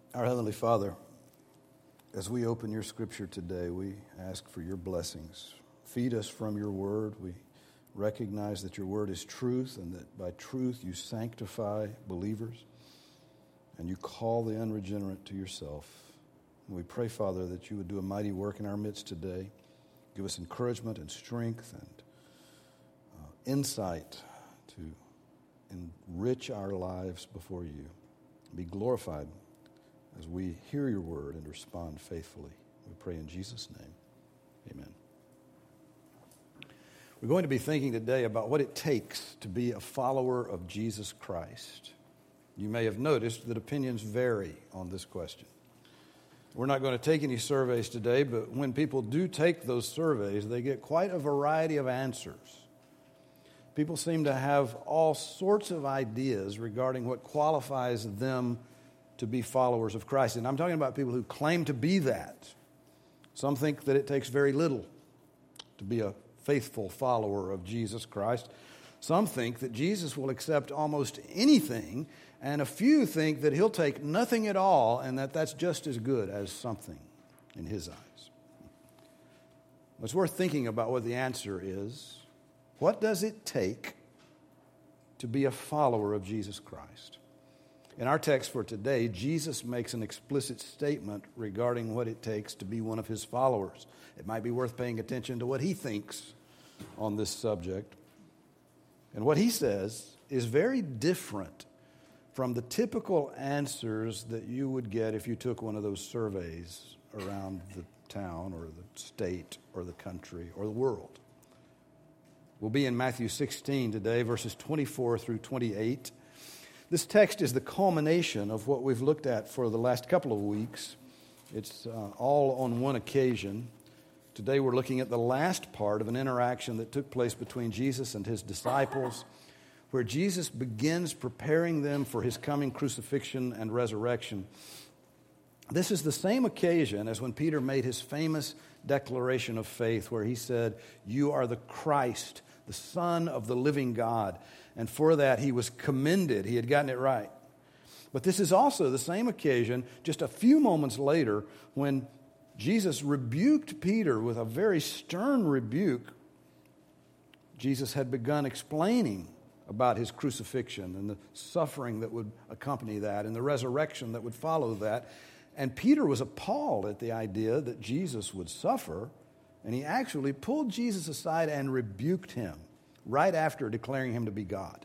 Our Heavenly Father, as we open your scripture today, we ask for your blessings. Feed us from your word. We recognize that your word is truth and that by truth you sanctify believers and you call the unregenerate to yourself. And we pray, Father, that you would do a mighty work in our midst today. Give us encouragement and strength and insight to enrich our lives before you. Be glorified as we hear your word and respond faithfully. We pray in Jesus' name. Amen. We're going to be thinking today about what it takes to be a follower of Jesus Christ. You may have noticed that opinions vary on this question. We're not going to take any surveys today, but when people do take those surveys, they get quite a variety of answers. People seem to have all sorts of ideas regarding what qualifies them to be followers of Christ. And I'm talking about people who claim to be that. Some think that it takes very little to be a faithful follower of Jesus Christ. Some think that Jesus will accept almost anything, and a few think that he'll take nothing at all and that that's just as good as something in his eyes. It's worth thinking about what the answer is. What does it take to be a follower of Jesus Christ? In our text for today, Jesus makes an explicit statement regarding what it takes to be one of his followers. It might be worth paying attention to what he thinks on this subject. And what he says is very different from the typical answers that you would get if you took one of those surveys around the town or the state or the country or the world. We'll be in Matthew 16 today, verses 24 through 28. This text is the culmination of what we've looked at for the last couple of weeks. It's all on one occasion. Today we're looking at the last part of an interaction that took place between Jesus and his disciples, where Jesus begins preparing them for his coming crucifixion and resurrection. This is the same occasion as when Peter made his famous declaration of faith, where he said, "You are the Christ, the Son of the living God." And for that, he was commended. He had gotten it right. But this is also the same occasion, just a few moments later, when Jesus rebuked Peter with a very stern rebuke. Jesus had begun explaining about his crucifixion and the suffering that would accompany that and the resurrection that would follow that. And Peter was appalled at the idea that Jesus would suffer, and he actually pulled Jesus aside and rebuked him right after declaring him to be God.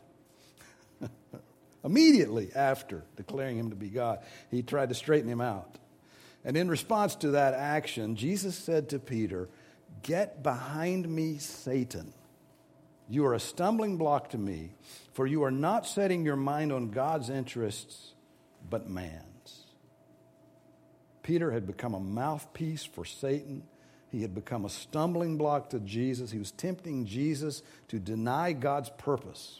Immediately after declaring him to be God, he tried to straighten him out. And in response to that action, Jesus said to Peter, "Get behind me, Satan. You are a stumbling block to me, for you are not setting your mind on God's interests, but man's." Peter had become a mouthpiece for Satan. He had become a stumbling block to Jesus. He was tempting Jesus to deny God's purpose.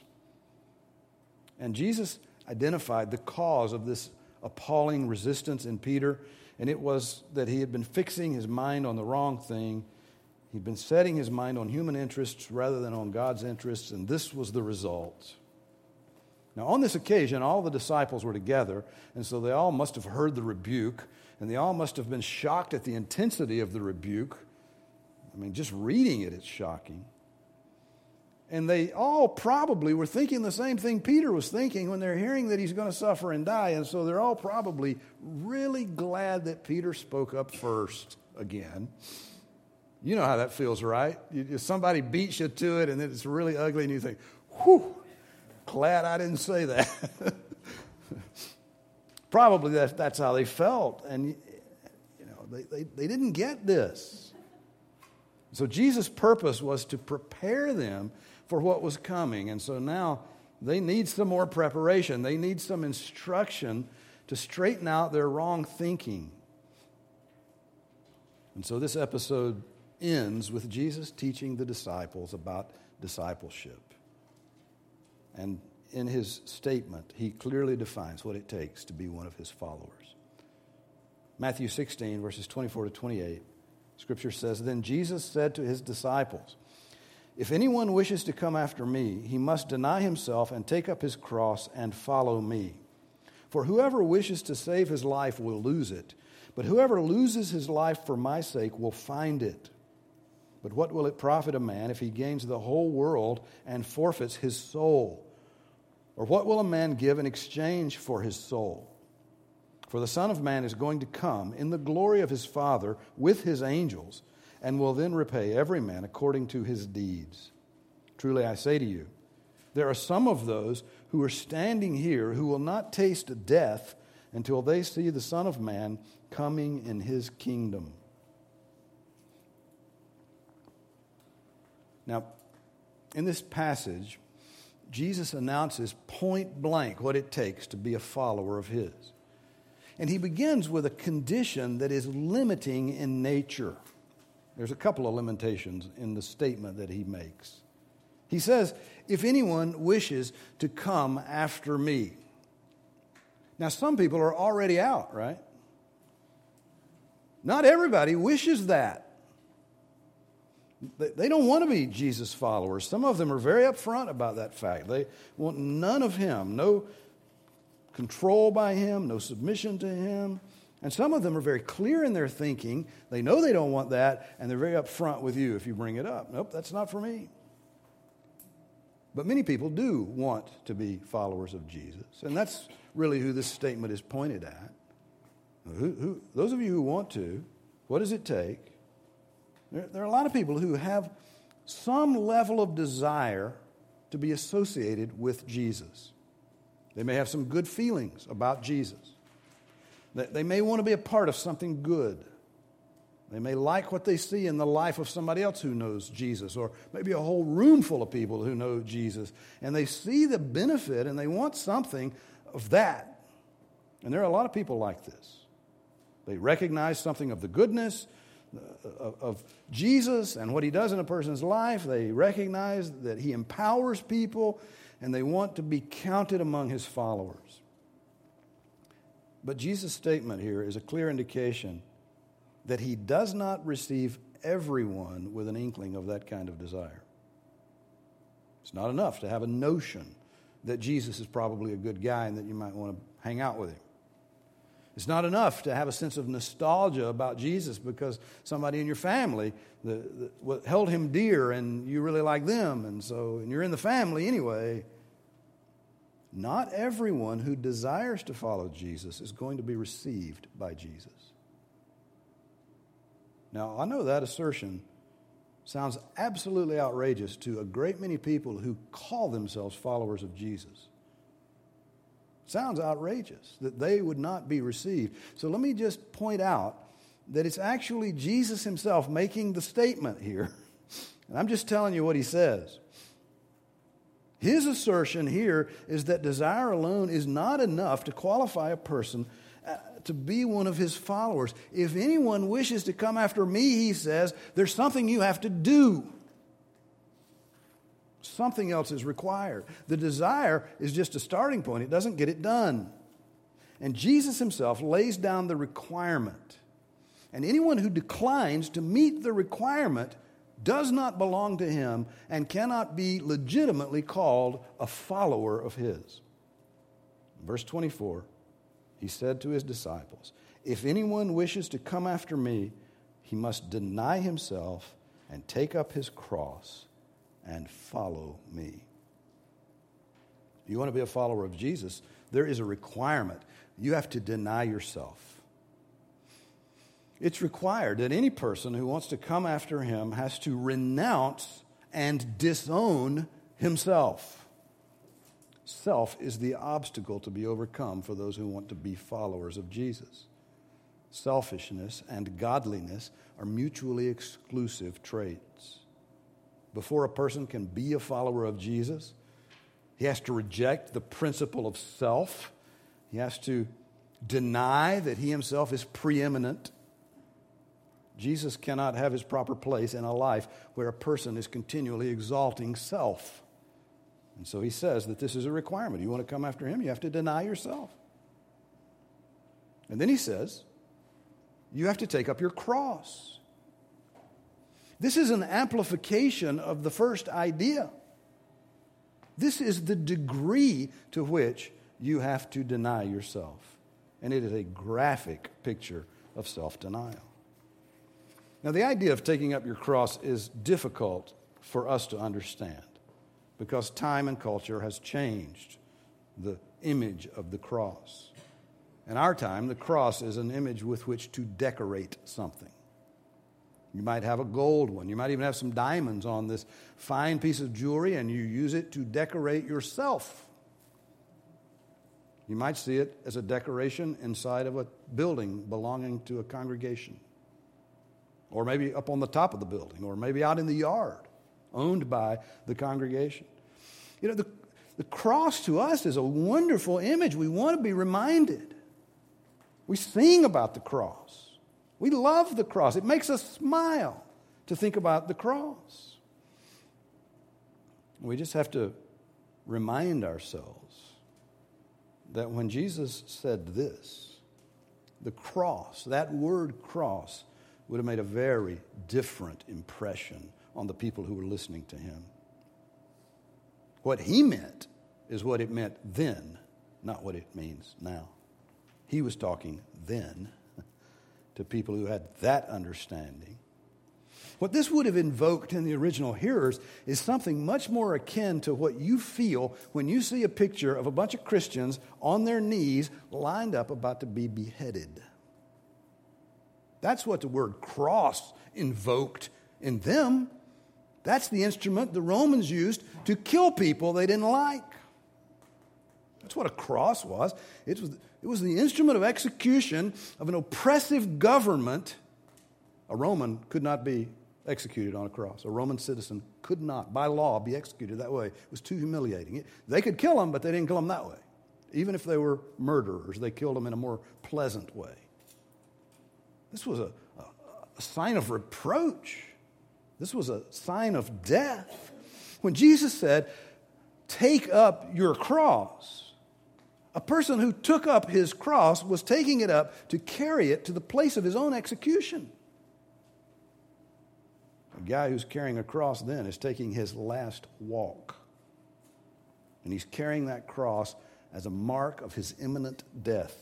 And Jesus identified the cause of this appalling resistance in Peter, and it was that he had been fixing his mind on the wrong thing. He'd been setting his mind on human interests rather than on God's interests, and this was the result. Now, on this occasion, all the disciples were together, and so they all must have heard the rebuke, and they all must have been shocked at the intensity of the rebuke. I mean, just reading it, it's shocking. And they all probably were thinking the same thing Peter was thinking when they're hearing that he's going to suffer and die, and so they're all probably really glad that Peter spoke up first again. You know how that feels, right? Somebody beats you to it, and then it's really ugly, and you think, whew, glad I didn't say that. Probably that's how they felt, and they didn't get this. So Jesus' purpose was to prepare them for what was coming, and so now they need some more preparation. They need some instruction to straighten out their wrong thinking. And so this episode ends with Jesus teaching the disciples about discipleship. And in his statement, he clearly defines what it takes to be one of his followers. Matthew 16, verses 24 to 28, Scripture says, "Then Jesus said to his disciples, 'If anyone wishes to come after me, he must deny himself and take up his cross and follow me. For whoever wishes to save his life will lose it, but whoever loses his life for my sake will find it. But what will it profit a man if he gains the whole world and forfeits his soul? Or what will a man give in exchange for his soul? For the Son of Man is going to come in the glory of his Father with his angels, and will then repay every man according to his deeds. Truly I say to you, there are some of those who are standing here who will not taste death until they see the Son of Man coming in his kingdom. Now, in this passage, Jesus announces point blank what it takes to be a follower of his. And he begins with a condition that is limiting in nature. There's a couple of limitations in the statement that he makes. He says, if anyone wishes to come after me. Now, some people are already out, right? Not everybody wishes that. They don't want to be Jesus followers. Some of them are very upfront about that fact. They want none of him, no control by him, no submission to him. And some of them are very clear in their thinking. They know they don't want that, and they're very upfront with you if you bring it up. Nope, that's not for me. But many people do want to be followers of Jesus, and that's really who this statement is pointed at. Those of you who want to, what does it take? There are a lot of people who have some level of desire to be associated with Jesus. They may have some good feelings about Jesus. They may want to be a part of something good. They may like what they see in the life of somebody else who knows Jesus, or maybe a whole room full of people who know Jesus. And they see the benefit and they want something of that. And there are a lot of people like this. They recognize something of the goodness of Jesus and what he does in a person's life. They recognize that he empowers people, and they want to be counted among his followers. But Jesus' statement here is a clear indication that he does not receive everyone with an inkling of that kind of desire. It's not enough to have a notion that Jesus is probably a good guy and that you might want to hang out with him. It's not enough to have a sense of nostalgia about Jesus because somebody in your family held him dear and you really like them, and you're in the family anyway. Not everyone who desires to follow Jesus is going to be received by Jesus. Now, I know that assertion sounds absolutely outrageous to a great many people who call themselves followers of Jesus. Sounds outrageous that they would not be received. So let me just point out that it's actually Jesus himself making the statement here. And I'm just telling you what he says. His assertion here is that desire alone is not enough to qualify a person to be one of his followers. If anyone wishes to come after me, he says, there's something you have to do. Something else is required. The desire is just a starting point. It doesn't get it done. And Jesus himself lays down the requirement. And anyone who declines to meet the requirement does not belong to him and cannot be legitimately called a follower of his. Verse 24, he said to his disciples, if anyone wishes to come after me, he must deny himself and take up his cross and follow me. If you want to be a follower of Jesus, there is a requirement. You have to deny yourself. It's required that any person who wants to come after him has to renounce and disown himself. Self is the obstacle to be overcome for those who want to be followers of Jesus. Selfishness and godliness are mutually exclusive traits. Before a person can be a follower of Jesus, he has to reject the principle of self. He has to deny that he himself is preeminent. Jesus cannot have his proper place in a life where a person is continually exalting self. And so he says that this is a requirement. You want to come after him, you have to deny yourself. And then he says, you have to take up your cross. This is an amplification of the first idea. This is the degree to which you have to deny yourself. And it is a graphic picture of self-denial. Now, the idea of taking up your cross is difficult for us to understand because time and culture has changed the image of the cross. In our time, the cross is an image with which to decorate something. You might have a gold one. You might even have some diamonds on this fine piece of jewelry, and you use it to decorate yourself. You might see it as a decoration inside of a building belonging to a congregation, or maybe up on the top of the building, or maybe out in the yard, owned by the congregation. You know, the cross to us is a wonderful image. We want to be reminded. We sing about the cross. We love the cross. It makes us smile to think about the cross. We just have to remind ourselves that when Jesus said this, the cross, that word cross, would have made a very different impression on the people who were listening to him. What he meant is what it meant then, not what it means now. He was talking then to people who had that understanding. What this would have invoked in the original hearers is something much more akin to what you feel when you see a picture of a bunch of Christians on their knees lined up about to be beheaded. That's what the word cross invoked in them. That's the instrument the Romans used to kill people they didn't like. That's what a cross was. It was the instrument of execution of an oppressive government. A Roman could not be executed on a cross. A Roman citizen could not, by law, be executed that way. It was too humiliating. They could kill them, but they didn't kill them that way. Even if they were murderers, they killed them in a more pleasant way. This was a sign of reproach. This was a sign of death. When Jesus said, "Take up your cross," a person who took up his cross was taking it up to carry it to the place of his own execution. A guy who's carrying a cross then is taking his last walk. And he's carrying that cross as a mark of his imminent death.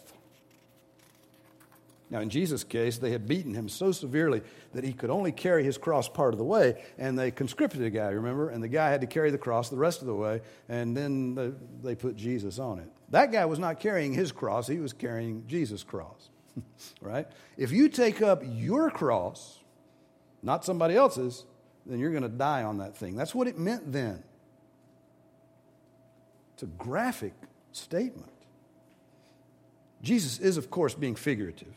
Now, in Jesus' case, they had beaten him so severely that he could only carry his cross part of the way, and they conscripted a guy, remember? And the guy had to carry the cross the rest of the way, and then they put Jesus on it. That guy was not carrying his cross, he was carrying Jesus' cross, right? If you take up your cross, not somebody else's, then you're going to die on that thing. That's what it meant then. It's a graphic statement. Jesus is, of course, being figurative.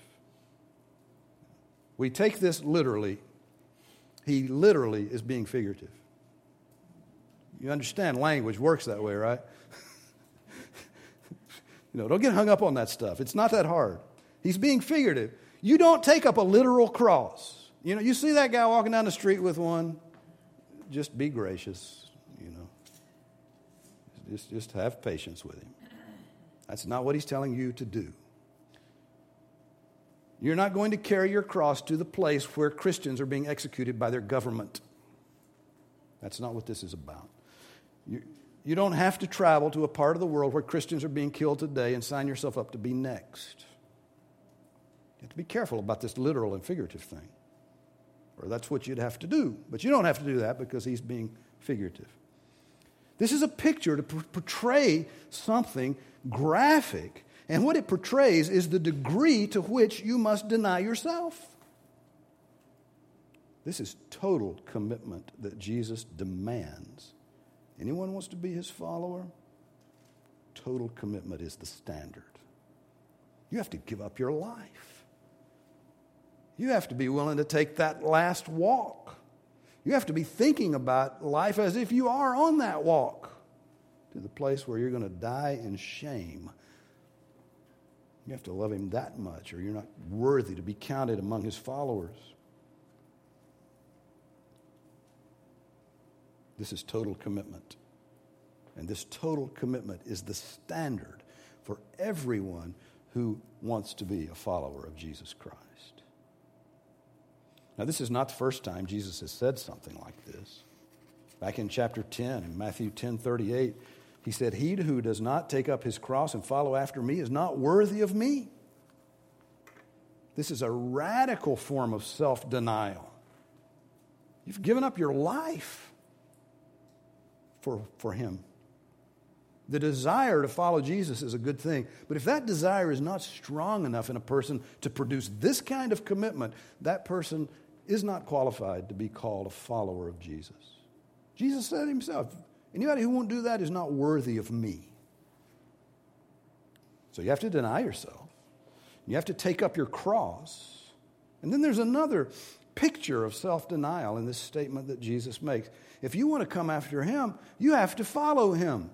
We take this literally. He literally is being figurative. You understand language works that way, right? Don't get hung up on that stuff. It's not that hard. He's being figurative. You don't take up a literal cross. You see that guy walking down the street with one, just be gracious, Just have patience with him. That's not what he's telling you to do. You're not going to carry your cross to the place where Christians are being executed by their government. That's not what this is about. You don't have to travel to a part of the world where Christians are being killed today and sign yourself up to be next. You have to be careful about this literal and figurative thing. Or that's what you'd have to do. But you don't have to do that because he's being figurative. This is a picture to portray something graphic. And what it portrays is the degree to which you must deny yourself. This is total commitment that Jesus demands. Anyone wants to be his follower? Total commitment is the standard. You have to give up your life. You have to be willing to take that last walk. You have to be thinking about life as if you are on that walk to the place where you're going to die in shame. You have to love him that much, or you're not worthy to be counted among his followers. This is total commitment. And this total commitment is the standard for everyone who wants to be a follower of Jesus Christ. Now, this is not the first time Jesus has said something like this. Back in chapter 10, in Matthew 10:38, He said, "He who does not take up his cross and follow after me is not worthy of me." This is a radical form of self-denial. You've given up your life for him. The desire to follow Jesus is a good thing, but if that desire is not strong enough in a person to produce this kind of commitment, that person is not qualified to be called a follower of Jesus. Jesus said himself, anybody who won't do that is not worthy of me. So you have to deny yourself. You have to take up your cross. And then there's another picture of self-denial in this statement that Jesus makes. If you want to come after him, you have to follow him.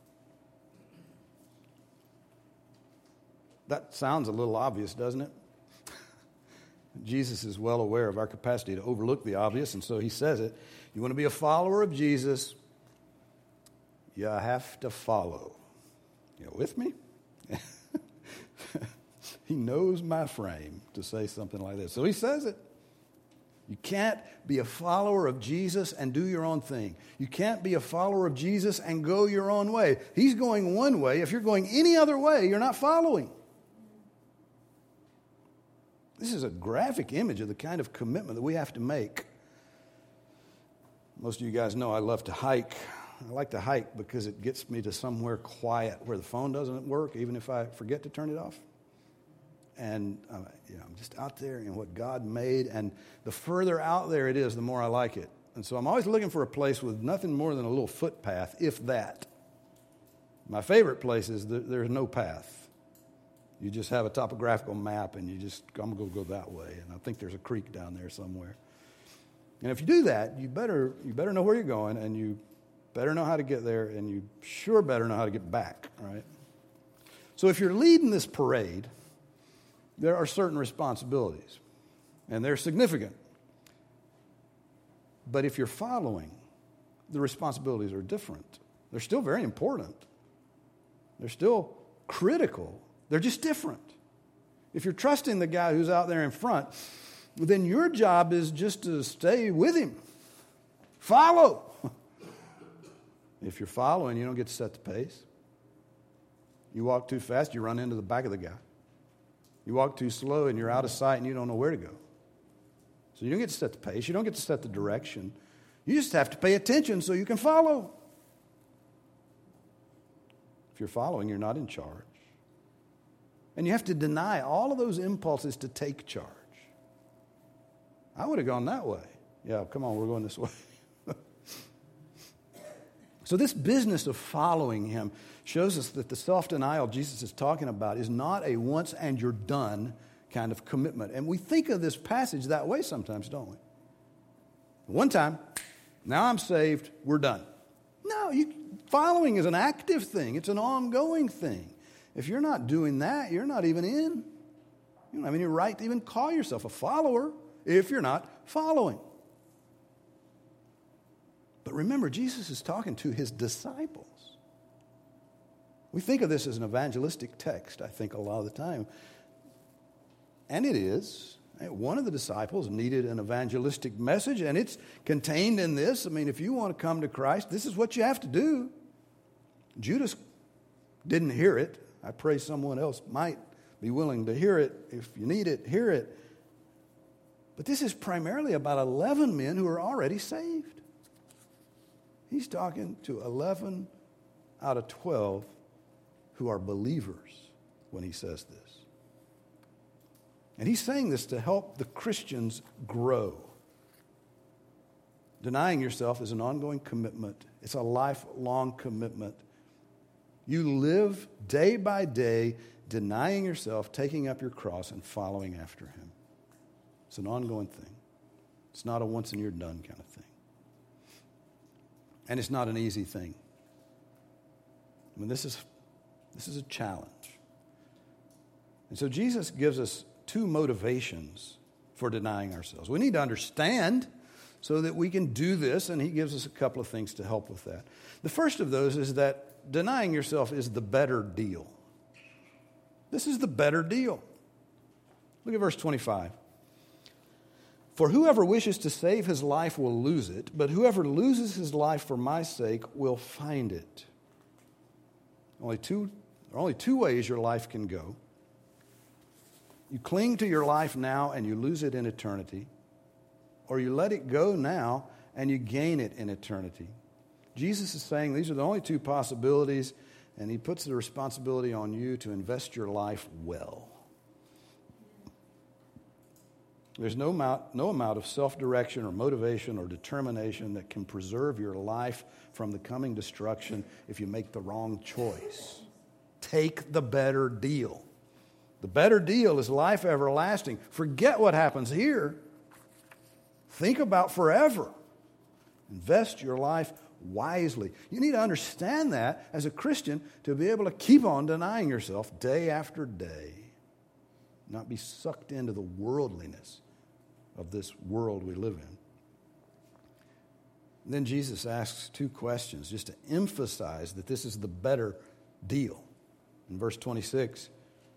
That sounds a little obvious, doesn't it? Jesus is well aware of our capacity to overlook the obvious, and so he says it. You want to be a follower of Jesus, you have to follow. You with me? He knows my frame to say something like this. So he says it. You can't be a follower of Jesus and do your own thing. You can't be a follower of Jesus and go your own way. He's going one way. If you're going any other way, you're not following. This is a graphic image of the kind of commitment that we have to make. Most of you guys know I love to hike. I like to hike because it gets me to somewhere quiet where the phone doesn't work, even if I forget to turn it off. And I'm just out there in what God made, and the further out there it is, the more I like it. And so I'm always looking for a place with nothing more than a little footpath, if that. My favorite place is there's no path. You just have a topographical map, and I'm going to go that way. And I think there's a creek down there somewhere. And if you do that, you better know where you're going, and you better know how to get there, and you sure better know how to get back, right? So if you're leading this parade, there are certain responsibilities, and they're significant. But if you're following, the responsibilities are different. They're still very important. They're still critical. They're just different. If you're trusting the guy who's out there in front, then your job is just to stay with him. Follow. If you're following, you don't get to set the pace. You walk too fast, you run into the back of the guy. You walk too slow and you're out of sight and you don't know where to go. So you don't get to set the pace. You don't get to set the direction. You just have to pay attention so you can follow. If you're following, you're not in charge. And you have to deny all of those impulses to take charge. I would have gone that way. Yeah, come on, we're going this way. So this business of following him shows us that the self-denial Jesus is talking about is not a once and you're done kind of commitment. And we think of this passage that way sometimes, don't we? One time, now I'm saved, we're done. No, following is an active thing. It's an ongoing thing. If you're not doing that, you're not even in. You don't have any right to even call yourself a follower if you're not following. But remember, Jesus is talking to his disciples. We think of this as an evangelistic text, I think, a lot of the time. And it is. One of the disciples needed an evangelistic message, and it's contained in this. I mean, if you want to come to Christ, this is what you have to do. Judas didn't hear it. I pray someone else might be willing to hear it. If you need it, hear it. But this is primarily about 11 men who are already saved. He's talking to 11 out of 12 who are believers when he says this. And he's saying this to help the Christians grow. Denying yourself is an ongoing commitment. It's a lifelong commitment. You live day by day denying yourself, taking up your cross, and following after him. It's an ongoing thing. It's not a once and you're done kind of thing. And it's not an easy thing. I mean, this is a challenge. And so Jesus gives us two motivations for denying ourselves. We need to understand so that we can do this, and he gives us a couple of things to help with that. The first of those is that denying yourself is the better deal. This is the better deal. Look at verse 25. For whoever wishes to save his life will lose it, but whoever loses his life for my sake will find it. There are only two ways your life can go. You cling to your life now and you lose it in eternity, or you let it go now and you gain it in eternity. Jesus is saying these are the only two possibilities, and he puts the responsibility on you to invest your life well. There's no amount of self-direction or motivation or determination that can preserve your life from the coming destruction if you make the wrong choice. Take the better deal. The better deal is life everlasting. Forget what happens here. Think about forever. Invest your life wisely. You need to understand that as a Christian to be able to keep on denying yourself day after day. Not be sucked into the worldliness of this world we live in. And then Jesus asks two questions just to emphasize that this is the better deal. In verse 26,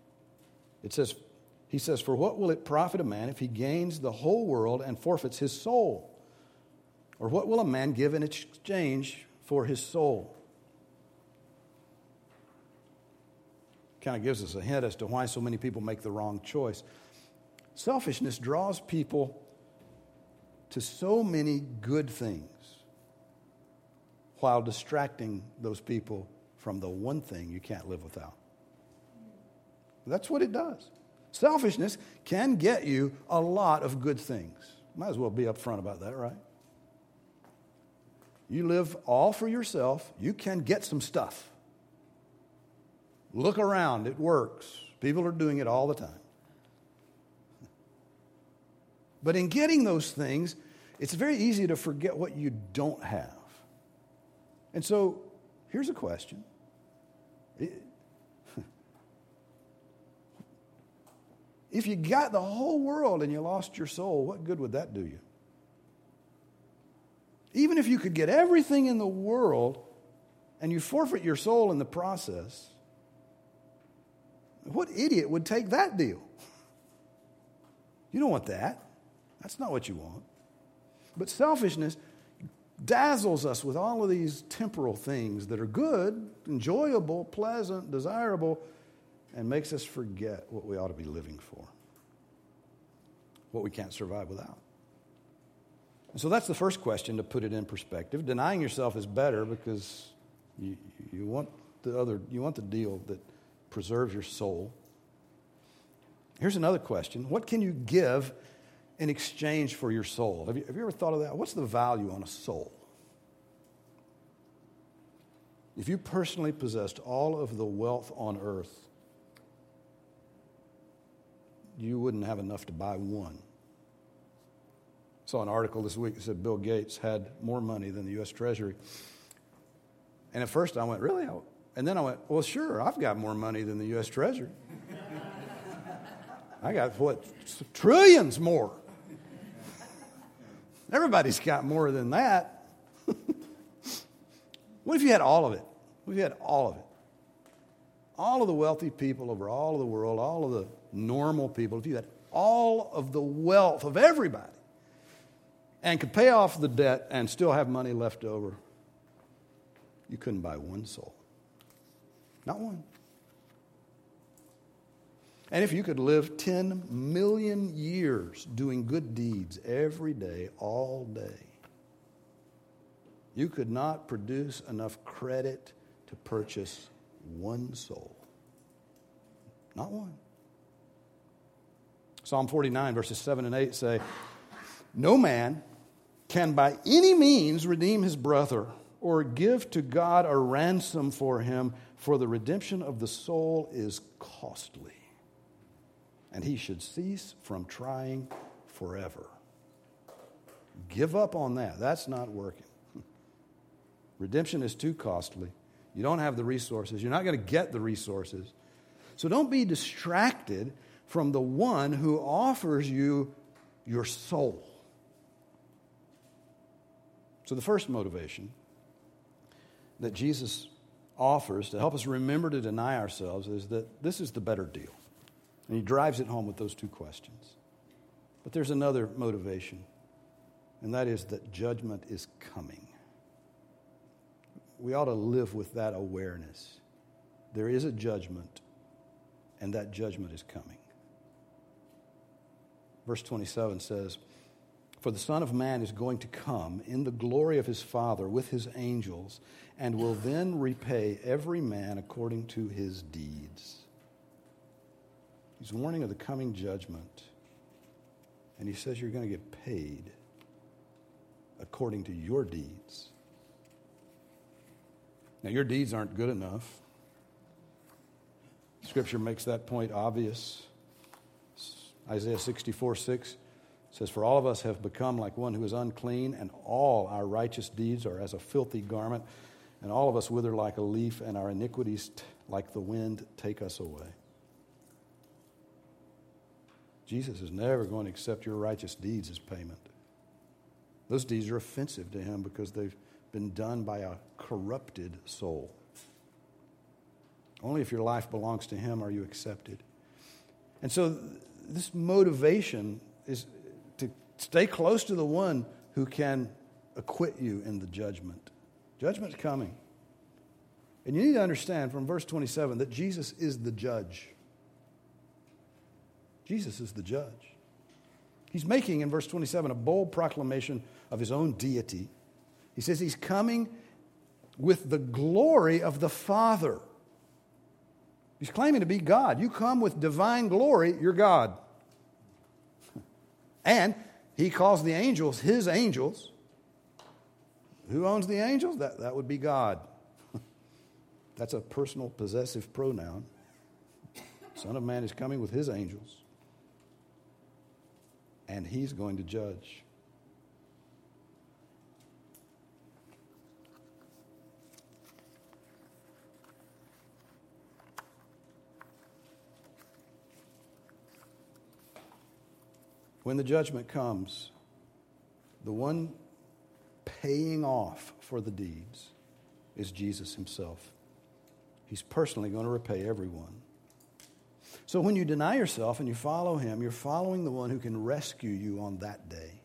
he says, "For what will it profit a man if he gains the whole world and forfeits his soul? Or what will a man give in exchange for his soul?" Kind of gives us a hint as to why so many people make the wrong choice. Selfishness draws people to so many good things while distracting those people from the one thing you can't live without. That's what it does. Selfishness can get you a lot of good things. Might as well be upfront about that, right? You live all for yourself, you can get some stuff. Look around, it works. People are doing it all the time. But in getting those things, it's very easy to forget what you don't have. And so, here's a question. If you got the whole world and you lost your soul, what good would that do you? Even if you could get everything in the world and you forfeit your soul in the process, what idiot would take that deal? You don't want that. That's not what you want. But selfishness dazzles us with all of these temporal things that are good, enjoyable, pleasant, desirable, and makes us forget what we ought to be living for, what we can't survive without. And so that's the first question, to put it in perspective. Denying yourself is better because you want the deal that preserves your soul. Here's another question. What can you give in exchange for your soul? Have you ever thought of that? What's the value on a soul? If you personally possessed all of the wealth on earth, you wouldn't have enough to buy one. I saw an article this week that said Bill Gates had more money than the U.S. Treasury. And at first I went, really? And then I went, well, sure, I've got more money than the U.S. Treasury. I got, trillions more. Everybody's got more than that. What if you had all of it? What if you had all of it? All of the wealthy people over all of the world, all of the normal people, if you had all of the wealth of everybody and could pay off the debt and still have money left over, you couldn't buy one soul. Not one. And if you could live 10 million years doing good deeds every day, all day, you could not produce enough credit to purchase one soul. Not one. Psalm 49, verses 7 and 8 say, "No man can by any means redeem his brother or give to God a ransom for him, for the redemption of the soul is costly, and he should cease from trying forever." Give up on that. That's not working. Redemption is too costly. You don't have the resources. You're not going to get the resources. So don't be distracted from the one who offers you your soul. So the first motivation that Jesus offers to help us remember to deny ourselves is that this is the better deal. And he drives it home with those two questions. But there's another motivation, and that is that judgment is coming. We ought to live with that awareness. there is a judgment, and that judgment is coming. Verse 27 says, "For the Son of Man is going to come in the glory of his Father with his angels, and will then repay every man according to his deeds." He's warning of the coming judgment, and he says you're going to get paid according to your deeds. Now, your deeds aren't good enough. Scripture makes that point obvious. Isaiah 64:6 says, "For all of us have become like one who is unclean, and all our righteous deeds are as a filthy garment, and all of us wither like a leaf, and our iniquities like the wind take us away." Jesus is never going to accept your righteous deeds as payment. Those deeds are offensive to him because they've been done by a corrupted soul. Only if your life belongs to him are you accepted. And so this motivation is to stay close to the one who can acquit you in the judgment. Judgment's coming. And you need to understand from verse 27 that Jesus is the judge. Jesus is the judge. He's making, in verse 27, a bold proclamation of his own deity. He says he's coming with the glory of the Father. He's claiming to be God. You come with divine glory, you're God. And he calls the angels his angels. Who owns the angels? That would be God. That's a personal possessive pronoun. Son of Man is coming with his angels. And he's going to judge. When the judgment comes, the one paying off for the deeds is Jesus himself. He's personally going to repay everyone. So when you deny yourself and you follow him, you're following the one who can rescue you on that day.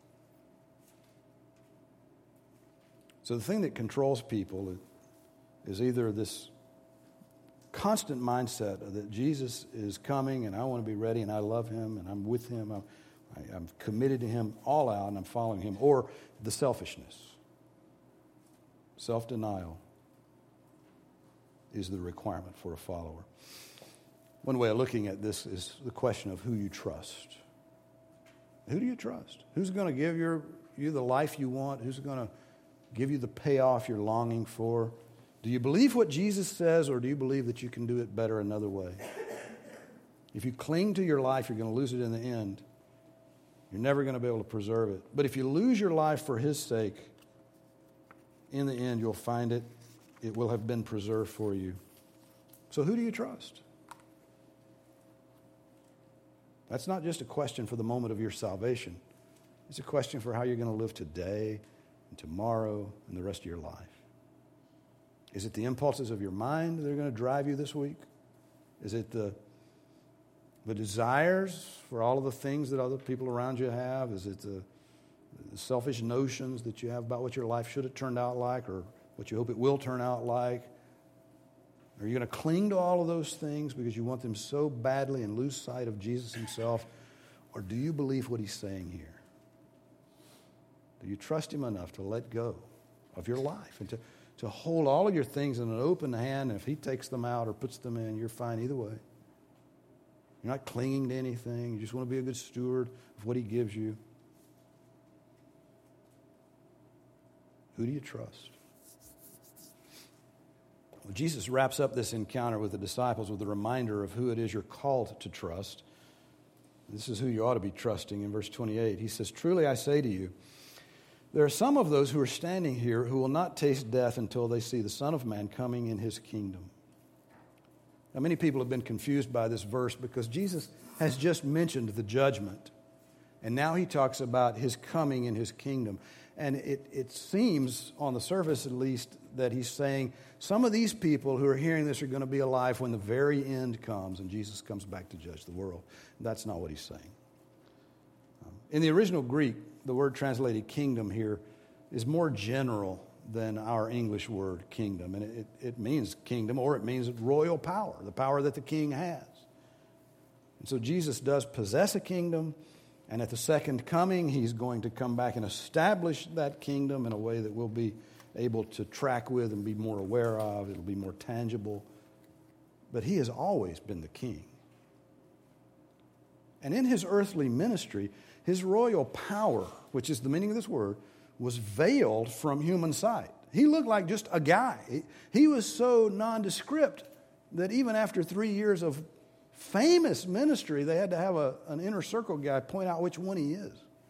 So the thing that controls people is either this constant mindset that Jesus is coming and I want to be ready and I love him and I'm with him, I'm committed to him all out and I'm following him, or the selfishness. Self-denial is the requirement for a follower. One way of looking at this is the question of who you trust. Who do you trust? Who's going to give you the life you want? Who's going to give you the payoff you're longing for? Do you believe what Jesus says, or do you believe that you can do it better another way? If you cling to your life, you're going to lose it in the end. You're never going to be able to preserve it. But if you lose your life for his sake, in the end, you'll find it will have been preserved for you. So who do you trust? That's not just a question for the moment of your salvation. It's a question for how you're going to live today and tomorrow and the rest of your life. Is it the impulses of your mind that are going to drive you this week? Is it the desires for all of the things that other people around you have? Is it the selfish notions that you have about what your life should have turned out like, or what you hope it will turn out like? Are you going to cling to all of those things because you want them so badly and lose sight of Jesus himself? Or do you believe what he's saying here? Do you trust him enough to let go of your life and to hold all of your things in an open hand? And if he takes them out or puts them in, you're fine either way. You're not clinging to anything. You just want to be a good steward of what he gives you. Who do you trust? Well, Jesus wraps up this encounter with the disciples with a reminder of who it is you're called to trust. This is who you ought to be trusting in verse 28. He says, "Truly I say to you, there are some of those who are standing here who will not taste death until they see the Son of Man coming in his kingdom." Now, many people have been confused by this verse because Jesus has just mentioned the judgment. And now he talks about his coming in his kingdom. And it seems, on the surface at least, that he's saying some of these people who are hearing this are going to be alive when the very end comes and Jesus comes back to judge the world. That's not what he's saying. In the original Greek, the word translated kingdom here is more general than our English word kingdom. And it means kingdom, or it means royal power, the power that the king has. And so Jesus does possess a kingdom, and at the second coming, he's going to come back and establish that kingdom in a way that we'll be able to track with and be more aware of. It'll be more tangible. But he has always been the king. And in his earthly ministry, his royal power, which is the meaning of this word, was veiled from human sight. He looked like just a guy. He was so nondescript that even after 3 years of famous ministry, they had to have an inner circle guy point out which one he is.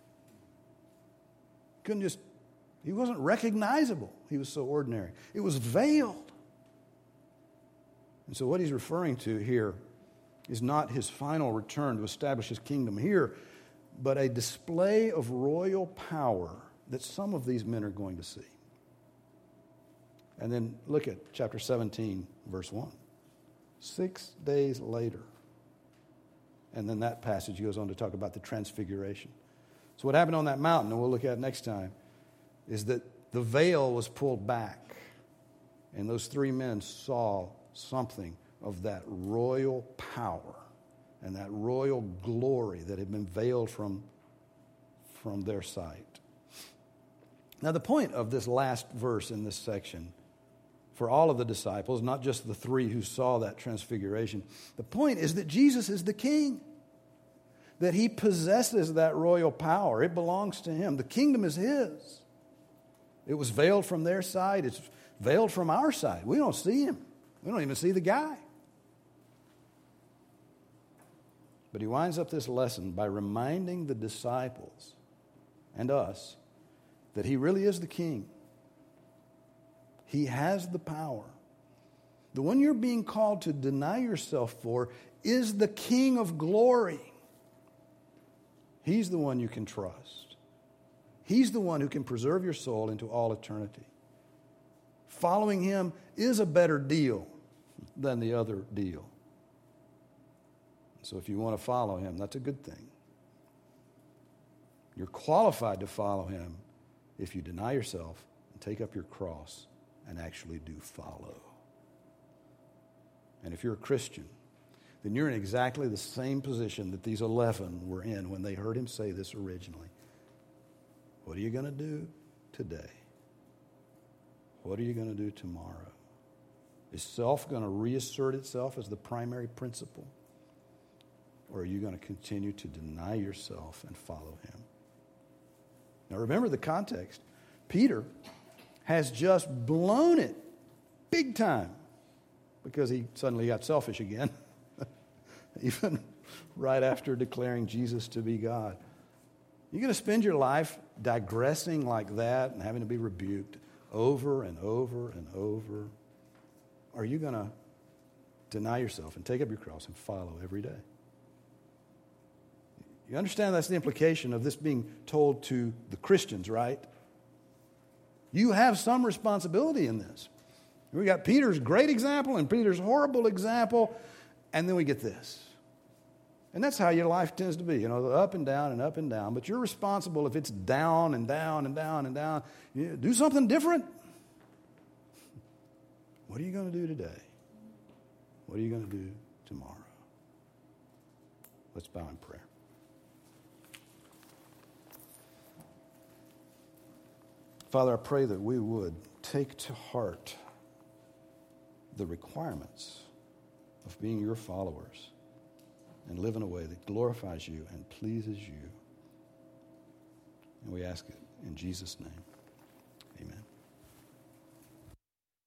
He wasn't recognizable. He was so ordinary. It was veiled. And so what he's referring to here is not his final return to establish his kingdom here, but a display of royal power that some of these men are going to see. And then look at chapter 17, verse 1. 6 days later. And then that passage goes on to talk about the transfiguration. So what happened on that mountain, and we'll look at next time, is that the veil was pulled back. And those three men saw something of that royal power and that royal glory that had been veiled from their sight. Now, the point of this last verse in this section, for all of the disciples, not just the three who saw that transfiguration, the point is that Jesus is the king, that he possesses that royal power. It belongs to him. The kingdom is his. It was veiled from their side. It's veiled from our side. We don't see him. We don't even see the guy. But he winds up this lesson by reminding the disciples and us that he really is the king. He has the power. The one you're being called to deny yourself for is the King of glory. He's the one you can trust. He's the one who can preserve your soul into all eternity. Following him is a better deal than the other deal. So if you want to follow him, that's a good thing. You're qualified to follow him if you deny yourself and take up your cross and actually do follow. And if you're a Christian, then you're in exactly the same position that these 11 were in when they heard him say this originally. What are you going to do today? What are you going to do tomorrow? Is self going to reassert itself as the primary principle? Or are you going to continue to deny yourself and follow him? Now remember the context. Peter has just blown it big time because he suddenly got selfish again, even right after declaring Jesus to be God. You're going to spend your life digressing like that and having to be rebuked over and over and over? Or are you going to deny yourself and take up your cross and follow every day? You understand that's the implication of this being told to the Christians, right? You have some responsibility in this. We got Peter's great example and Peter's horrible example, and then we get this. And that's how your life tends to be, up and down and up and down. But you're responsible if it's down and down and down and down. Do something different. What are you going to do today? What are you going to do tomorrow? Let's bow in prayer. Father, I pray that we would take to heart the requirements of being your followers and live in a way that glorifies you and pleases you. And we ask it in Jesus' name.